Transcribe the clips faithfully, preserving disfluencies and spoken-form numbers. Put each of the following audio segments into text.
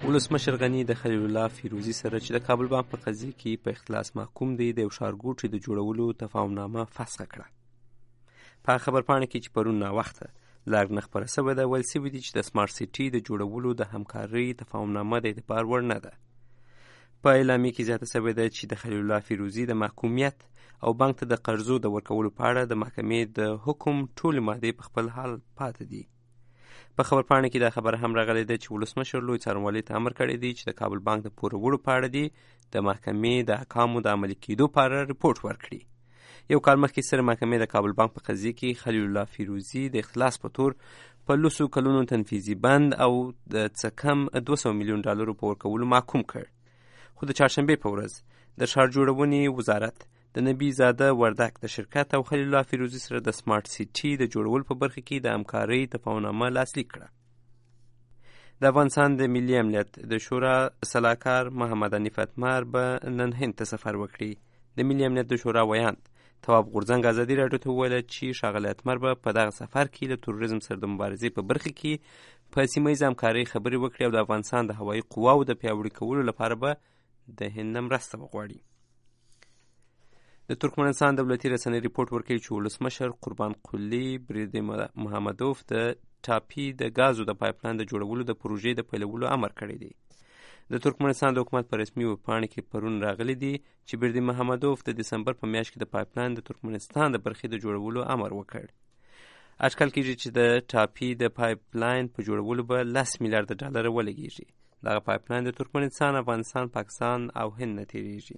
ولسمشر غني د خلیل الله فیروزي سره چې د کابل بانک په قضیه کې په اختلاس محکوم دی د یو ښارګوټي د جوړولو تفاهمنامه فسخه کړه. په خبرپاڼه کې چې پرون ناوخته لاګ نه خپره شوې ده، ویل شوي دي چې د سمارټ سیټي د جوړولو د همکارۍ تفاهمنامه د اعتبار وړ نه ده. په اعلامیه کې زیاته شوې ده چې د خلیل الله فیروزي د محکومیت او بانک ته د قرضو د ورکولو په اړه د محکمې د حکم ټولې مادې په خپل حال پاتې دي. په خبرپاڼه کې دا خبره هم راغلې ده چې ولسمشر لوی څارنوالۍ ته امر کړی دی چې د کابل بانک د پورولو په اړه دي د محکمې د احکامو د عملي کېدو په اړه رپورټ ورکړي. یو کال مخکې ستره محکمې د کابل بانک په قضیه کې خلیل الله فیروزي د اختلاس په تور په لسو کلونو تنفیذي بند او د څه کم دوه سوه میلیون ډالرو په ورکولو محکوم کړ. خو د چهارشنبې په ورځ د ښار جوړونې وزارت د نبي زاده وردک د شرکت او خلیل الله فیروزي سره د سمارټ سیټي د جوړولو په برخه کې د همکارۍ تفاهمنامه لاسلیک کړه. د افغانستان د ملي امنیت د شورا سلاکار محمد حنیف اتمر به نن هند ته سفر وکړي. د ملي امنیت د شورا ویاند تواب غورځنګ ازادي راډیو ته وویل چې ښاغلی اتمر به په دغه سفر کې له تروریزم سره د مبارزې په برخه کې په سیمه ییزه همکارۍ خبرې وکړي او د افغانستان د هوایي قواو د پیاوړي کولو لپاره به د هند نه مرسته وغواړي. د ترکمنستان دولتي رسنۍ ریپورټ ورکوي چې ولسمشر قربان قلی برید محمدوف د ټاپي د ګازو د پایپلاین د جوړولو د پروژې د پیلولو امر کړی دی. د ترکمنستان د حکومت په رسمي ویبپاڼه کې پرون راغلی دی چې برید محمدوف د دسمبر په میاشت کې د پایپلاین د ترکمنستان د برخې د جوړولو امر وکړ. اټکل کېږي چې د ټاپي د پایپلاین په جوړولو به لس میلیارده ډالر ولګېږي. دغه پایپلاین د ترکمنستان، افغانستان، پاکستان او هند نه تېرېږي.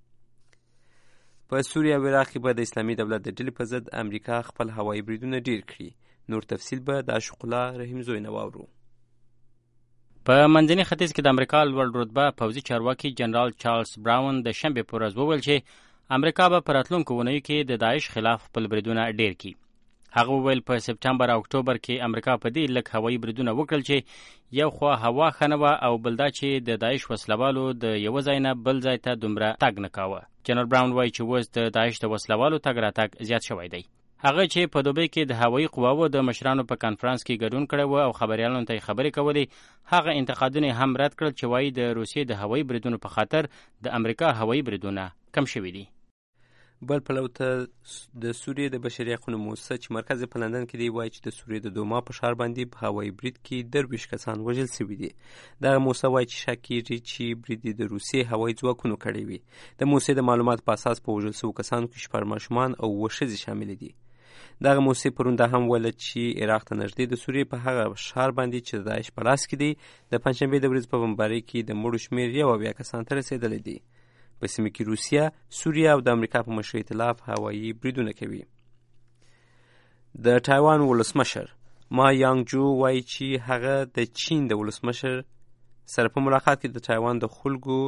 په سوریه او عراق کې به د اسلامي دولت د ډلې په ضد امریکا خپل هوایي بریدونه ډېر کړي. نور تفصیل به د عاشق الله رحیم زوی نه واورو. په منځني ختیځ کې د امریکا لوړ رتبه پوځي چارواکي جنرال چارلز براون د شنبې په ورځ وویل چې امریکا به په راتلونکو اونیو کې د داعش خلاف خپل بریدونه ډېر کړي. هغه وویل په سپټمبر او اکتوبر کې امریکا په دې لږ هوایي بریدونه وکړل چې یو خوا هوا ښه نه وه او بل دا چې د داعش وسلوالو د یوه ځای نه بل ځای ته دومره تګ نه کاوه. جنرال براون وایي چې اوس د داعش د وسلوالو تګ راتګ زیات شوی دی. هغه چې په دوبۍ کې د هوایي قواوو د مشرانو په کنفرانس کې ګډون کړی و او خبریالانو ته یې خبرې کولې، هغه انتقادونه هم رد کړل چې وایي د روسیې د هوایي بریدونو په خاطر د امریکا هوایي بریدونه کم شوي دي. بل پلو ته د سوریې د بشري حقونو موسسه چې مرکز په لندن کې دی وایي چې د سوریې د دوما په ښار باندې په هوایي برید کې درویشت کسان وژل شوي دي. دغه موسسه وایي چې شک کېږي چې برید یې د روسیې هوایي ځواکونو کړی وي. د موسسې د معلوماتو په اساس په وژل شوو کسانو کې شپږ ماشومان او اووه ښځې شاملې دي. دغه موسسې پرون دا هم ویله چې عراق ته نږدې د سوریې په هغه ښار باندې چې د داعش په لاس کې دی د پنجشنبې د ورځې په بمبارۍ کې د مړو شمېر یو اویا کسانو ته رسېدلی دی. په سیمه کې روسیه، سوریه او د امریکا په مشرۍ اېتلاف هوایي بریدونه کوي. د تایوان ولسمشر ما یانګ جو وایي چې هغه د چین د ولسمشر سره په ملاقات کې د تایوان د خلکو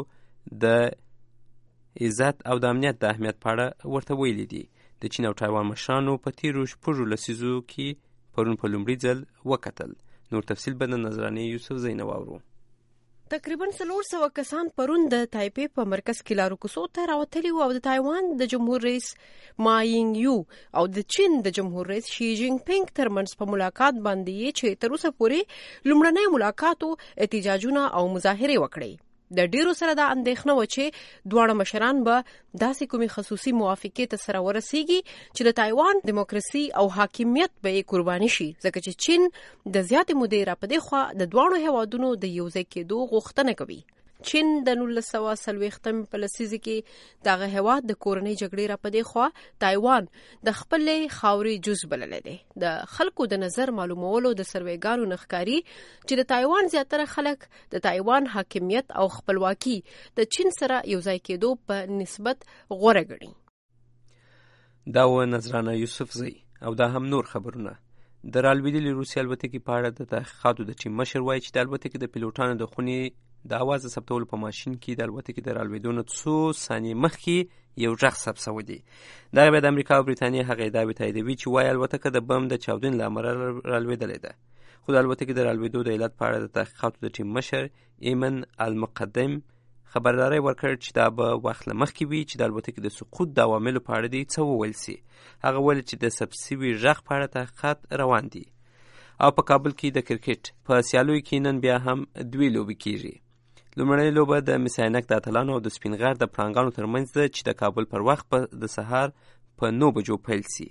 د عزت او د امنیت د اهمیت په اړه ورته ویلي دي. د چین او تایوان مشرانو په تیرو شپږو لسیزو کې پرون په لومړي ځل وکتل. نور تفصیل به د نظرانې یوسف زی نه واورو. تقریبا څلور سوه کسان پرون د تایپې په مرکز کې لارو کوڅو ته راوتلي وو او د تایوان د جمهور رئیس ما یینګ یو او د چین د جمهور رئیس شي جینګ پینګ ترمنځ په ملاقات باندې چې تر اوسه پورې لومړنی ملاقاتو احتجاجونه او مظاهرې وکړي. د ډیرو سره دا اندېښنه و چې دواړه مشران به داسې کومې خصوصي موافقې ته سره ورسیږي چې د تایوان دیموکراسي او حاکمیت به یې قرباني شي، ځکه چې چین د زیاتې مودې راپدې خوا د دواړو هیوادونو د یوځای کېدو غوښتنه کوي. چین د نولس سوه څلوېښتم په لسیزه کې دغه هیواد د کورنۍ جګړې راپدې خوا تایوان د خپلې خاورې جز بللی دی. د خلکو د نظر معلومولو د سروېګانو نه ښکاري چې د تایوان زیاتره خلک د تایوان حاکمیت او خپلواکي د چین سره یوځای کېدو په نسبت غوره ګڼي. دا و نظرانه یوسف زی. او دا هم نور خبرونه. د رالوېدلې روسیې الوتکې په اړه د تحقیقاتو د ټیم مشر وایي چې د الوتکې د پیلوټانو د خونې د اواز د ثبتولو په ماشین کې د الوتکې د رالوېدو نه څو ثانیې مخکې یو غږ ثبت شوی دی. دغه بیا د امریکا او بریتانیې هغه ادعاوې تاییدوي چې وایي الوتکه د بم د چاودنې له امله رالوېدلې ده. خو د الوتکې د رالوېدو د علت په اړه د تحقیقاتو د ټیم مشر ایمن المقدم خبرداری ورکړ چې دا به وخت له مخکې وي چې د الوتکې د سقوط د عواملو په اړه دې څه وویل سي. هغه ویل چې د ثبت شوي غږ په اړه تحقیقات روان دي. او په کابل کې د کرکټ په سیالیو کې نن بیا هم دوی لوبې کیږي. لومړنۍ لوبه د مس عینک د اتلانو او د سپین غر د پړانګانو ترمنځ ده چې د کابل پر وخت په د سهار په نو بجو پیل سي.